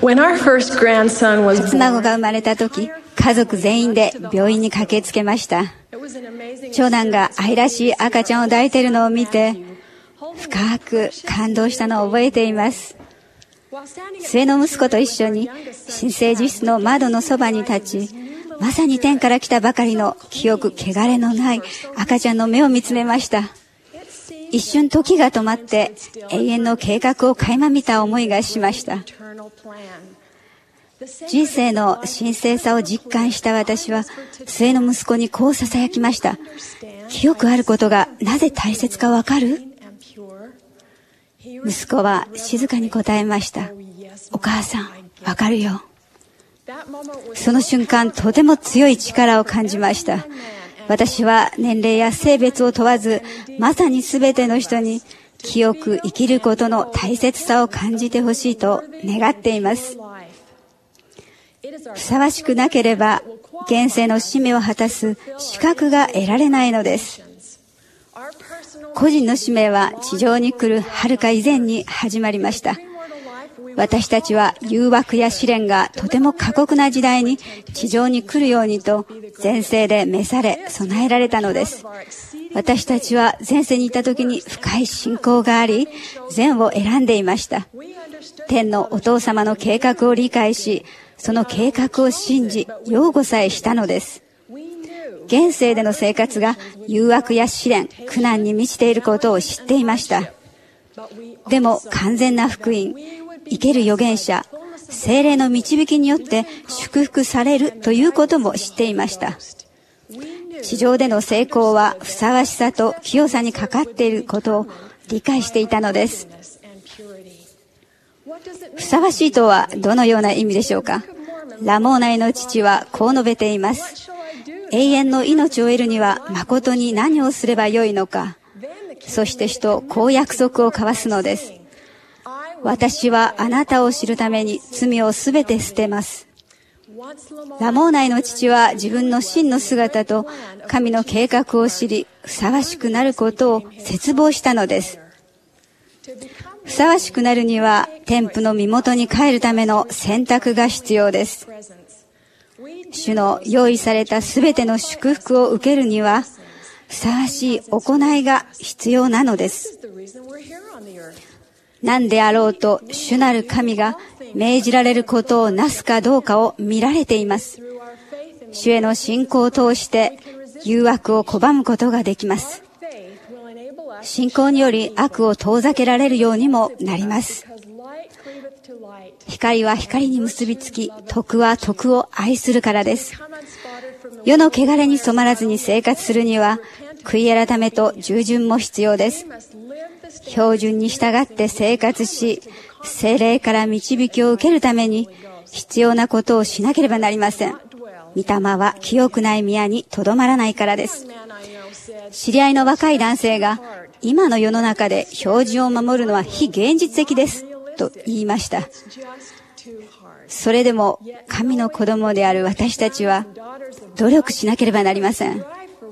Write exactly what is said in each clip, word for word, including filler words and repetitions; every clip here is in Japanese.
When our first grandson was 初孫が生まれた時、家族全員で病院に駆けつけました。長男が愛らしい赤ちゃんを抱いているのを見て、深く感動したのを覚えています。末の息子と一緒に新生児室の窓のそばに立ち、まさに天から来たばかりの記憶汚れのない赤ちゃんの目を見つめました。一瞬時が止まって永遠の計画を垣間見た思いがしました。人生の神聖さを実感した私は末の息子にこう囁きました。清くあることがなぜ大切かわかる？息子は静かに答えました。お母さん、わかるよ。その瞬間、とても強い力を感じました。私は年齢や性別を問わず、まさに全ての人に清く生きることの大切さを感じてほしいと願っています。ふさわしくなければ、現世の使命を果たす資格が得られないのです。個人の使命は地上に来る遥か以前に始まりました。私たちは誘惑や試練がとても過酷な時代に地上に来るようにと前世で召され備えられたのです。私たちは前世にいた時に深い信仰があり、善を選んでいました。天のお父様の計画を理解し、その計画を信じ、擁護さえしたのです。現世での生活が誘惑や試練、苦難に満ちていることを知っていました。でも完全な福音、生ける預言者、聖霊の導きによって祝福されるということも知っていました。地上での成功はふさわしさと清さにかかっていることを理解していたのです。ふさわしいとはどのような意味でしょうか。ラモーナイの父はこう述べています。永遠の命を得るには誠に何をすればよいのか。そして主とこう約束を交わすのです。私はあなたを知るために罪をすべて捨てます。ラモーナイの父は自分の真の姿と神の計画を知り、ふさわしくなることを切望したのです。ふさわしくなるには、天父の身元に帰るための選択が必要です。主の用意されたすべての祝福を受けるには、ふさわしい行いが必要なのです。何であろうと主なる神が命じられることをなすかどうかを見られています。主への信仰を通して誘惑を拒むことができます。信仰により悪を遠ざけられるようにもなります。光は光に結びつき、徳は徳を愛するからです。世の汚れに染まらずに生活するには、悔い改めと従順も必要です。標準に従って生活し、聖霊から導きを受けるために必要なことをしなければなりません。御霊は清くない宮にとどまらないからです。知り合いの若い男性が、今の世の中で標準を守るのは非現実的ですと言いました。それでも神の子供である私たちは努力しなければなりません。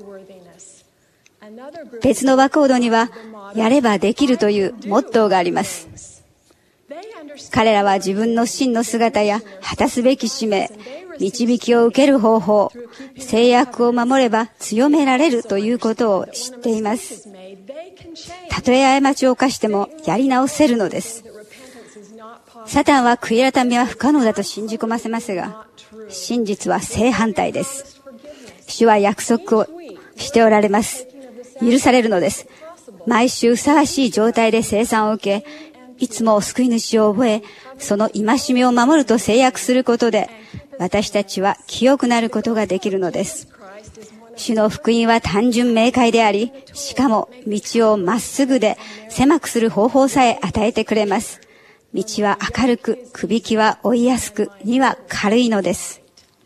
別の若人にはやればできるというモットーがあります。彼らは自分の真の姿や果たすべき使命、導きを受ける方法、制約を守れば強められるということを知っています。たとえ過ちを犯してもやり直せるのです。サタンは悔い改めは不可能だと信じ込ませますが、真実は正反対です。主は約束をしておられます。許されるのです。毎週ふさわしい状態で生産を受け、いつも救い主を覚え、その戒めを守ると制約することで、私たちは清くなることができるのです。主の福音は単純明快であり、しかも道をまっすぐで狭くする方法さえ与えてくれます。道は明るく、くびきは追いやすく、荷は軽いのです。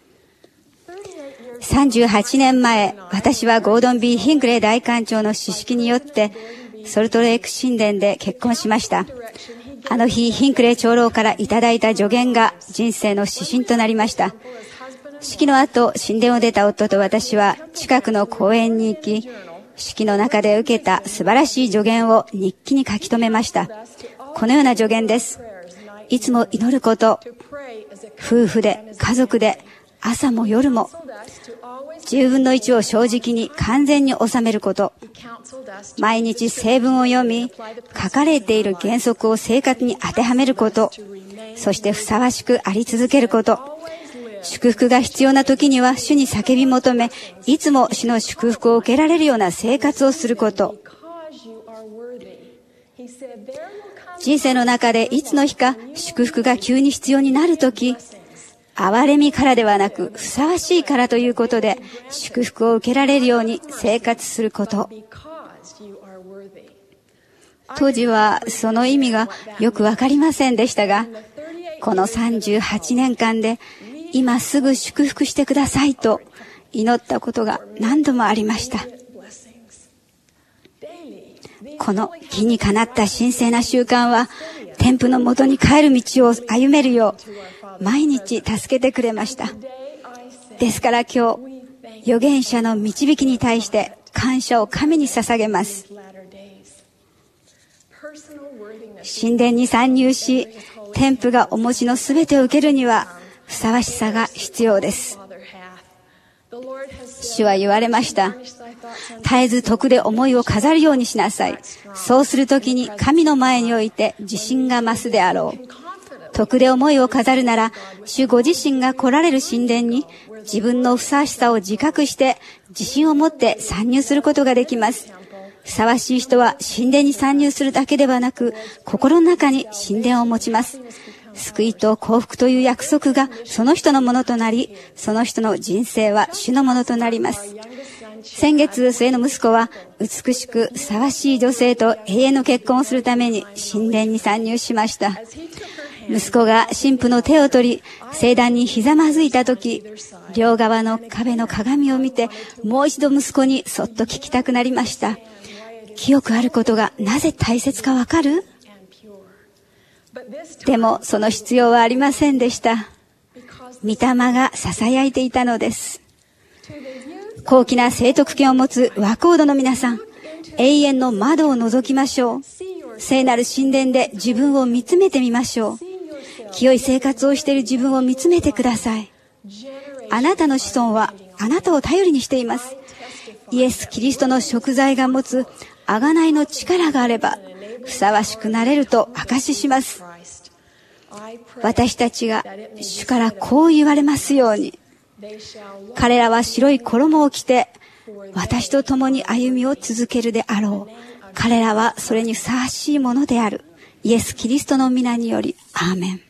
さんじゅうはちねんまえ、私はゴードン・ビー・ヒンクレイ大官長の指揮によって、ソルトレーク神殿で結婚しました。あの日、ヒンクレイ長老からいただいた助言が人生の指針となりました。式の後、神殿を出た夫と私は近くの公園に行き、式の中で受けた素晴らしい助言を日記に書き留めました。このような助言です。 いつも祈ること、夫婦で、家族で、朝も夜も、じゅうぶんのいちを正直に完全に収めること、毎日聖文を読み、書かれている原則を生活に当てはめること、そしてふさわしくあり続けること、祝福が必要な時には主に叫び求め、いつも主の祝福を受けられるような生活をすること。人生の中でいつの日か祝福が急に必要になるとき、憐れみからではなくふさわしいからということで祝福を受けられるように生活すること。当時はその意味がよくわかりませんでしたが、このさんじゅうはちねんかんで今すぐ祝福してくださいと祈ったことが何度もありました。この義にかなった神聖な習慣は天父のもとに帰る道を歩めるよう毎日助けてくれました。ですから今日預言者の導きに対して感謝を神に捧げます。神殿に参入し天父がお持ちのすべてを受けるにはふさわしさが必要です。主は言われました。絶えず徳で思いを飾るようにしなさい。そうするときに神の前において自信が増すであろう。徳で思いを飾るなら、主ご自身が来られる神殿に自分のふさわしさを自覚して自信を持って参入することができます。ふさわしい人は神殿に参入するだけではなく、心の中に神殿を持ちます。救いと幸福という約束がその人のものとなり、その人の人生は主のものとなります。先月末の息子は美しくふさわしい女性と永遠の結婚をするために神殿に参入しました。息子が新婦の手を取り聖壇にひざまずいたとき、両側の壁の鏡を見てもう一度息子にそっと聞きたくなりました。清くあることがなぜ大切かわかる？でもその必要はありませんでした。御霊が囁いていたのです。高貴な聖徳権を持つ若人の皆さん、永遠の窓を覗きましょう。聖なる神殿で自分を見つめてみましょう。清い生活をしている自分を見つめてください。あなたの子孫はあなたを頼りにしています。イエス・キリストの贖罪が持つ贖いの力があればふさわしくなれると証しします。私たちが主からこう言われますように、彼らは白い衣を着て私と共に歩みを続けるであろう。彼らはそれにふさわしいものである。イエス・キリストの皆によりアーメン。